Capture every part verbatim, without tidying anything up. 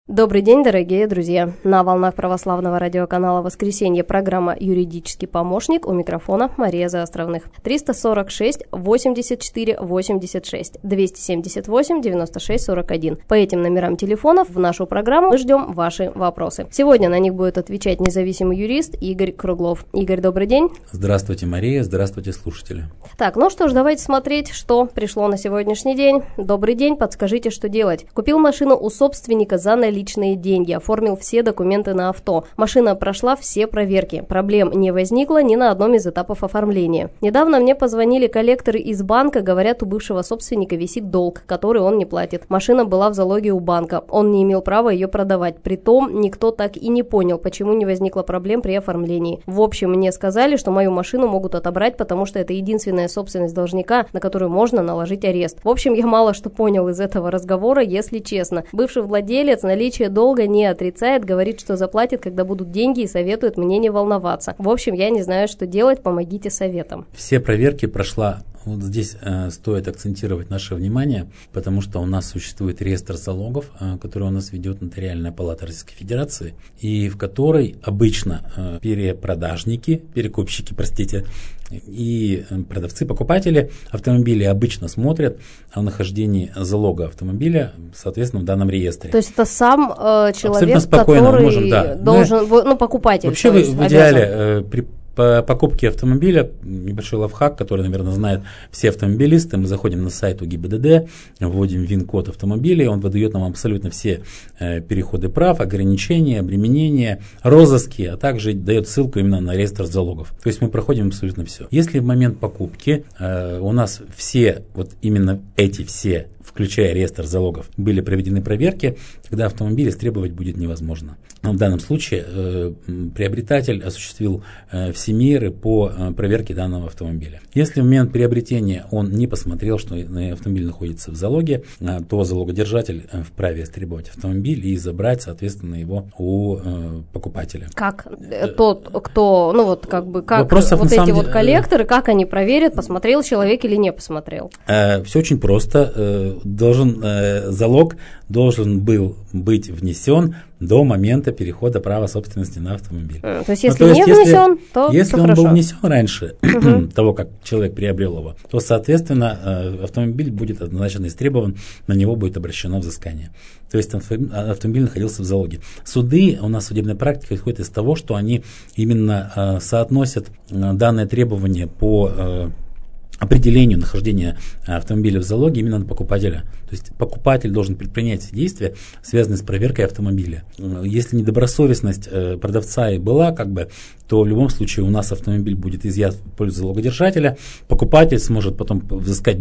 Добрый день, дорогие друзья! На волнах православного радиоканала «Воскресенье» программа «Юридический помощник», у микрофона Мария Заостровных. триста сорок шесть восемьдесят четыре восемьдесят шесть, двести семьдесят восемь девяносто шесть сорок один. По этим номерам телефонов в нашу программу мы ждем ваши вопросы. Сегодня на них будет отвечать независимый юрист Игорь Круглов. Игорь, добрый день! Здравствуйте, Мария, здравствуйте, слушатели. Так, ну что ж, давайте смотреть, что пришло на сегодняшний день. Добрый день, подскажите, что делать. Купил машину у собственника за наличные личные деньги, оформил все документы на авто. Машина прошла все проверки. Проблем не возникло ни на одном из этапов оформления. Недавно мне позвонили коллекторы из банка, говорят, у бывшего собственника висит долг, который он не платит. Машина была в залоге у банка. Он не имел права ее продавать. Притом, никто так и не понял, почему не возникло проблем при оформлении. В общем, мне сказали, что мою машину могут отобрать, потому что это единственная собственность должника, на которую можно наложить арест. В общем, я мало что понял из этого разговора, если честно. Бывший владелец наличие долга не отрицает, говорит, что заплатит, когда будут деньги, и советует мне не волноваться. В общем, я не знаю, что делать, помогите советом. Все проверки прошла. Вот здесь э, стоит акцентировать наше внимание, потому что у нас существует реестр залогов, э, который у нас ведет Нотариальная палата Российской Федерации, и в которой обычно э, перепродажники, перекупщики, простите, и продавцы, покупатели автомобилей обычно смотрят о нахождении залога автомобиля, соответственно, в данном реестре. То есть это сам э, человек, спокойно который можем, да. должен, ну, ну покупатель. Вообще в, в идеале э, при по покупке автомобиля, небольшой лайфхак, который, наверное, знают все автомобилисты, мы заходим на сайт УГИБДД, вводим ВИН-код автомобиля, он выдает нам абсолютно все э, переходы прав, ограничения, обременения, розыски, а также дает ссылку именно на реестр залогов. То есть мы проходим абсолютно все. Если в момент покупки э, у нас все, вот именно эти все, включая реестр залогов, были проведены проверки, тогда автомобиль истребовать будет невозможно. Но в данном случае э, приобретатель осуществил э, все меры по э, проверке данного автомобиля. Если в момент приобретения он не посмотрел, что автомобиль находится в залоге, э, то залогодержатель э, вправе истребовать автомобиль и забрать, соответственно, его у э, покупателя. Как тот, кто, ну вот как бы, как Вопросов, вот эти самом... вот коллекторы, как они проверят, посмотрел человек или не посмотрел? Э, все очень просто. Э, должен, э, залог должен был быть внесен до момента перехода права собственности на автомобиль. А, то есть, если ну, то не есть, внесен, если, то Если он хорошо. был внесен раньше uh-huh. того, как человек приобрел его, то, соответственно, автомобиль будет однозначно истребован, на него будет обращено взыскание. То есть автомобиль находился в залоге. Суды, у нас судебная практика исходит из того, что они именно соотносят данное требование по определению нахождения автомобиля в залоге именно на покупателя. То есть покупатель должен предпринять все действия, связанные с проверкой автомобиля. Если недобросовестность продавца и была, как бы, то в любом случае у нас автомобиль будет изъят в пользу залогодержателя, покупатель сможет потом взыскать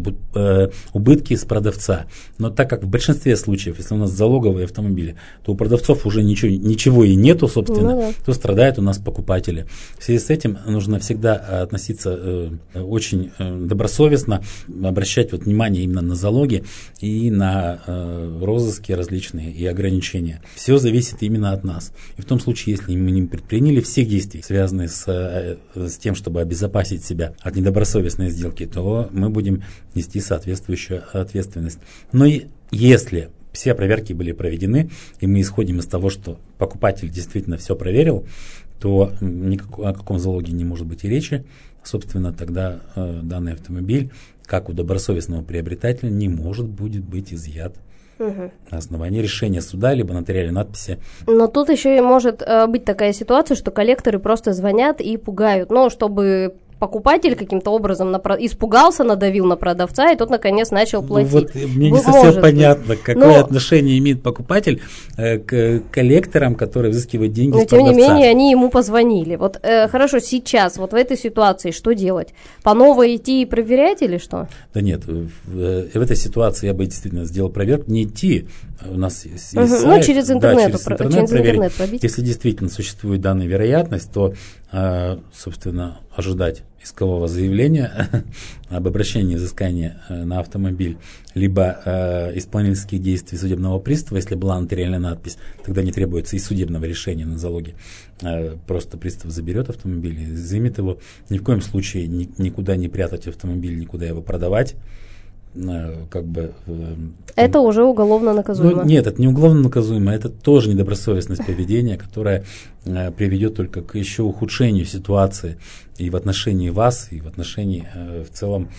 убытки с продавца. Но так как в большинстве случаев, если у нас залоговые автомобили, то у продавцов уже ничего, ничего и нету, собственно, ну, да. то страдают у нас покупатели. В связи с этим нужно всегда относиться очень добросовестно, обращать вот внимание именно на залоги и на э, розыски различные и ограничения. Все зависит именно от нас. И в том случае, если мы не предприняли всех действий, связанных с, э, с тем, чтобы обезопасить себя от недобросовестной сделки, то мы будем нести соответствующую ответственность. Но и если все проверки были проведены, и мы исходим из того, что покупатель действительно все проверил, то никак, о каком залоге не может быть и речи. Собственно, тогда э, данный автомобиль, как у добросовестного приобретателя, не может будет быть изъят угу. на основании решения суда, либо нотариальной надписи. Но тут еще и может э, быть такая ситуация, что коллекторы просто звонят и пугают, ну, чтобы покупатель каким-то образом напро- испугался, надавил на продавца, и тот, наконец, начал платить. Ну, вот мне не Может совсем быть. понятно, какое Но... отношение имеет покупатель э, к коллекторам, которые взыскивают деньги Но, с продавца. тем не менее, они ему позвонили. Вот э, хорошо, сейчас, вот в этой ситуации что делать? По новой идти и проверять или что? Да нет, в, в этой ситуации я бы действительно сделал проверку, не идти. У нас есть угу. сайт, ну, через интернет, да, через про- интернет, через проверить. интернет пробить. Если действительно существует данная вероятность, то, э, собственно, ожидать искового заявления об обращении взыскания э, на автомобиль, либо э, исполнительских действий судебного пристава, если была нотариальная надпись, тогда не требуется и судебного решения на залоге. Э, просто пристав заберет автомобиль и изымет его. Ни в коем случае ни, никуда не прятать автомобиль, никуда его продавать. как бы... Это уже уголовно наказуемо. Ну, нет, это не уголовно наказуемо, это тоже недобросовестность поведения, которая приведет только к еще ухудшению ситуации и в отношении вас, и в отношении в целом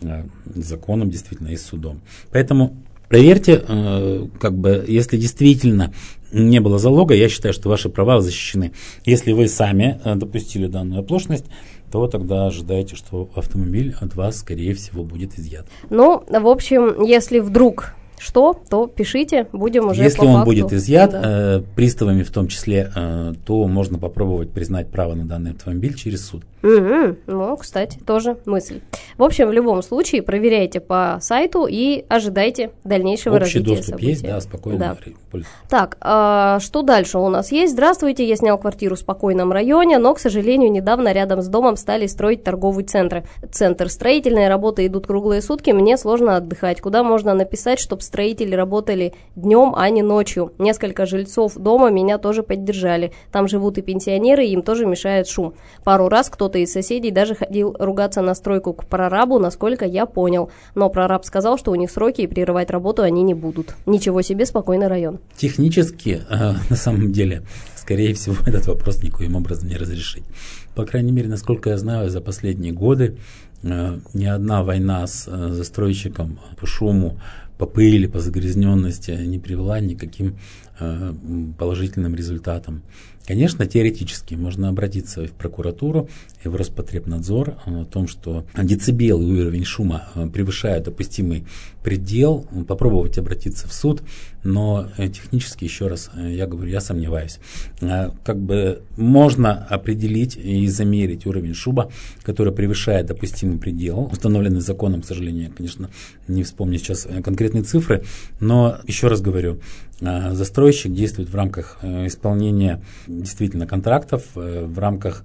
законом действительно и с судом. Поэтому проверьте, как бы, если действительно не было залога, я считаю, что ваши права защищены. Если вы сами допустили данную оплошность, то тогда ожидайте, что автомобиль от вас, скорее всего, будет изъят. Ну, в общем, если вдруг что, то пишите, будем уже Если по он факту. будет изъят, да. э, приставами в том числе, э, то можно попробовать признать право на данный автомобиль через суд. Mm-hmm. Ну, кстати, тоже мысль. В общем, в любом случае, проверяйте по сайту и ожидайте дальнейшего Общий развития доступ событий. есть, да, спокойно. Да. Пользуйтесь. Так, а что дальше у нас есть? Здравствуйте, я снял квартиру в спокойном районе, но, к сожалению, недавно рядом с домом стали строить торговый центр. Центр. Строительные работы идут круглые сутки, мне сложно отдыхать. Куда можно написать, чтобы строители работали днем, а не ночью? Несколько жильцов дома меня тоже поддержали. Там живут и пенсионеры, им тоже мешает шум. Пару раз кто-то из соседей даже ходил ругаться на стройку к прорабу, насколько я понял. Но прораб сказал, что у них сроки и прерывать работу они не будут. Ничего себе, спокойный район. Технически, э, на самом деле, скорее всего, этот вопрос никоим образом не разрешить. По крайней мере, насколько я знаю, за последние годы э, ни одна война с э, застройщиком по шуму, по пыли, по загрязненности не привела ни к каким э, положительным результатам. Конечно, теоретически можно обратиться в прокуратуру и в Роспотребнадзор о том, что децибел и уровень шума превышают допустимый предел, попробовать обратиться в суд, но технически, еще раз, я говорю, я сомневаюсь. Как бы можно определить и замерить уровень шума, который превышает допустимый предел, установленный законом, к сожалению, я, конечно, не вспомню сейчас конкретные цифры, но еще раз говорю, застройщик действует в рамках исполнения действительно контрактов, в рамках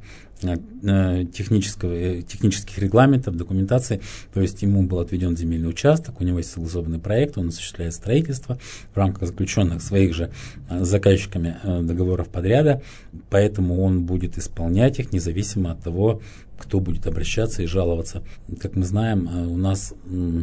технического, технических регламентов, документации, то есть ему был отведен земельный участок, у него есть согласованный проект, он осуществляет строительство в рамках заключенных своих же заказчиками договоров подряда, поэтому он будет исполнять их независимо от того, кто будет обращаться и жаловаться. Как мы знаем, у нас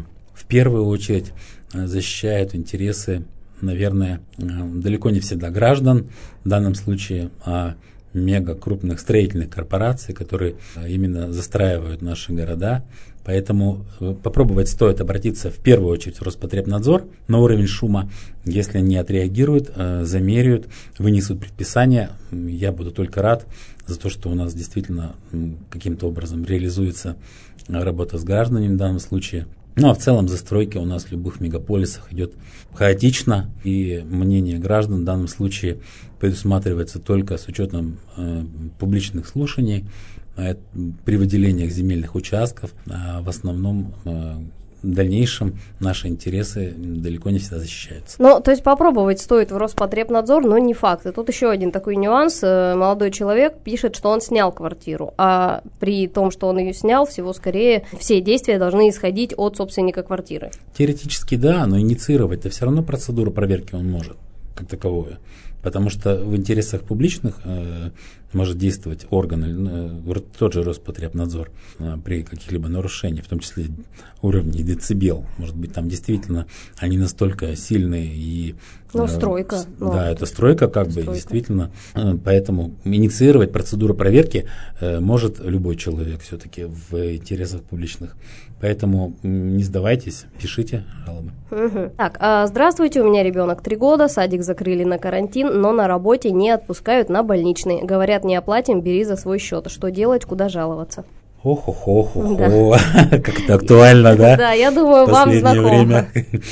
в первую очередь защищают интересы, наверное, далеко не всегда граждан, в данном случае, а мега крупных строительных корпораций, которые именно застраивают наши города. Поэтому попробовать стоит обратиться в первую очередь в Роспотребнадзор на уровень шума. Если они отреагируют, замеряют, вынесут предписание, я буду только рад за то, что у нас действительно каким-то образом реализуется работа с гражданами в данном случае. Ну а в целом застройка у нас в любых мегаполисах идет хаотично, и мнение граждан в данном случае предусматривается только с учетом э, публичных слушаний, э, при выделениях земельных участков, а в основном э, в дальнейшем наши интересы далеко не всегда защищаются. Ну, то есть попробовать стоит в Роспотребнадзор, но не факт. И тут еще один такой нюанс. Молодой человек пишет, что он снял квартиру, а при том, что он ее снял, всего скорее все действия должны исходить от собственника квартиры. Теоретически да, но инициировать-то все равно процедуру проверки он может, как таковую. Потому что в интересах публичных э, может действовать орган, э, тот же Роспотребнадзор э, при каких-либо нарушениях, в том числе уровне децибел. Может быть, там действительно они настолько сильные и... Ну, э, стройка. С, ну, да, это стройка как бы, стройка. действительно. Э, поэтому инициировать процедуру проверки э, может любой человек все-таки в интересах публичных. Поэтому не сдавайтесь, пишите жалобы. Угу. Так, а, здравствуйте, у меня ребенок три года, садик закрыли на карантин, но на работе не отпускают на больничный. Говорят, не оплатим, бери за свой счет. Что делать, куда жаловаться? Ох-ох-ох-ох, как это актуально, да? Да, я думаю, вам знакомо. Время.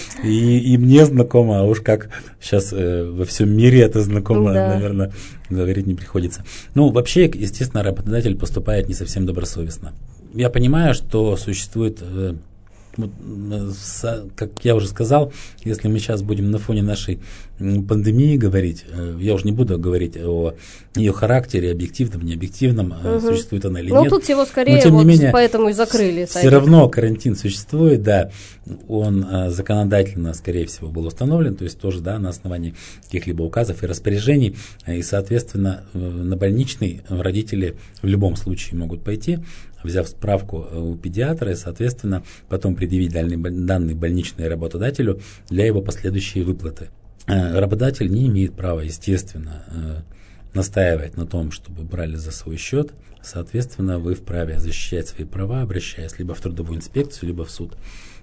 И, и мне знакомо, а уж как сейчас э, во всем мире это знакомо, да. Наверное, говорить не приходится. Ну, вообще, естественно, работодатель поступает не совсем добросовестно. Я понимаю, что существует, э, вот, как я уже сказал, если мы сейчас будем на фоне нашей пандемии говорить, я уже не буду говорить о ее характере, объективном, необъективном, угу. существует она или ну, нет. Ну, тут всего скорее, но, тем вот не менее, поэтому и закрыли. Все равно карантин существует, да, он законодательно, скорее всего, был установлен, то есть тоже, да, на основании каких-либо указов и распоряжений, и, соответственно, на больничный родители в любом случае могут пойти, взяв справку у педиатра и, соответственно, потом предъявить данные больничные работодателю для его последующей выплаты. Работодатель не имеет права, естественно, настаивать на том, чтобы брали за свой счет. Соответственно, вы вправе защищать свои права, обращаясь либо в трудовую инспекцию, либо в суд.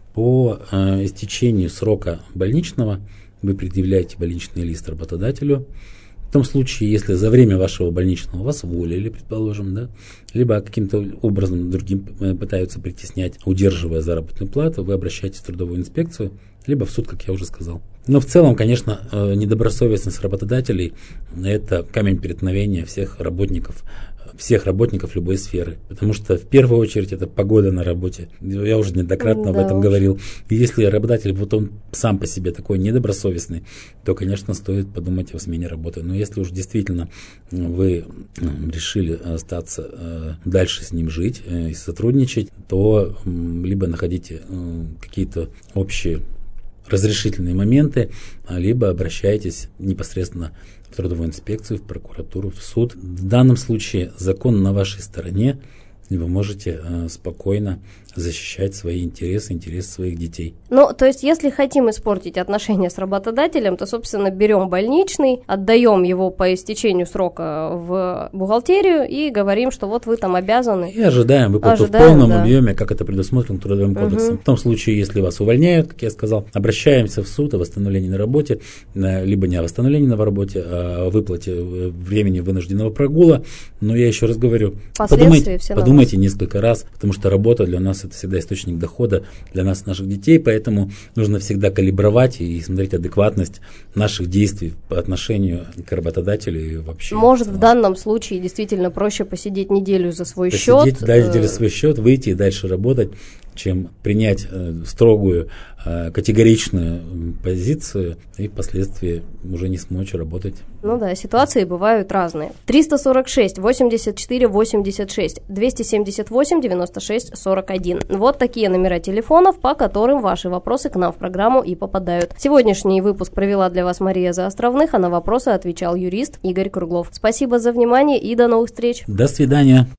По истечению срока больничного вы предъявляете больничный лист работодателю. В том случае, если за время вашего больничного вас уволили, предположим, да, либо каким-то образом другим пытаются притеснять, удерживая заработную плату, вы обращаетесь в трудовую инспекцию, либо в суд, как я уже сказал. Но в целом, конечно, недобросовестность работодателей – это камень преткновения всех работников, всех работников любой сферы. Потому что в первую очередь это погода на работе. Я уже неоднократно да, об этом уж. говорил. И если работодатель, вот он сам по себе такой недобросовестный, то, конечно, стоит подумать о смене работы. Но если уж действительно вы решили остаться дальше с ним жить и сотрудничать, то либо находите какие-то общие разрешительные моменты, либо обращайтесь непосредственно в трудовую инспекцию, в прокуратуру, в суд. В данном случае закон на вашей стороне, и вы можете э, спокойно защищать свои интересы, интересы своих детей. Ну, то есть, если хотим испортить отношения с работодателем, то, собственно, берем больничный, отдаем его по истечению срока в бухгалтерию и говорим, что вот вы там обязаны. И ожидаем выплату ожидаем, в полном да. объеме, как это предусмотрено Трудовым кодексом. Угу. В том случае, если вас увольняют, как я сказал, обращаемся в суд о восстановлении на работе, либо не о восстановлении на работе, а о выплате времени вынужденного прогула. Но я еще раз говорю, подумайте, подумайте несколько раз, потому что работа для нас это всегда источник дохода для нас, наших детей, поэтому нужно всегда калибровать и смотреть адекватность наших действий по отношению к работодателю и вообще. Может, в данном случае действительно проще посидеть неделю за свой посидеть, счет. Посидеть, да, неделю за свой счет, выйти и дальше работать, чем принять э, строгую, э, категоричную позицию и впоследствии уже не смочь работать. Ну да, ситуации бывают разные. триста сорок шесть восемьдесят четыре восемьдесят шесть, двести семьдесят восемь девяносто шесть сорок один. Вот такие номера телефонов, по которым ваши вопросы к нам в программу и попадают. Сегодняшний выпуск провела для вас Мария Заостровных, а на вопросы отвечал юрист Игорь Круглов. Спасибо за внимание и до новых встреч. До свидания.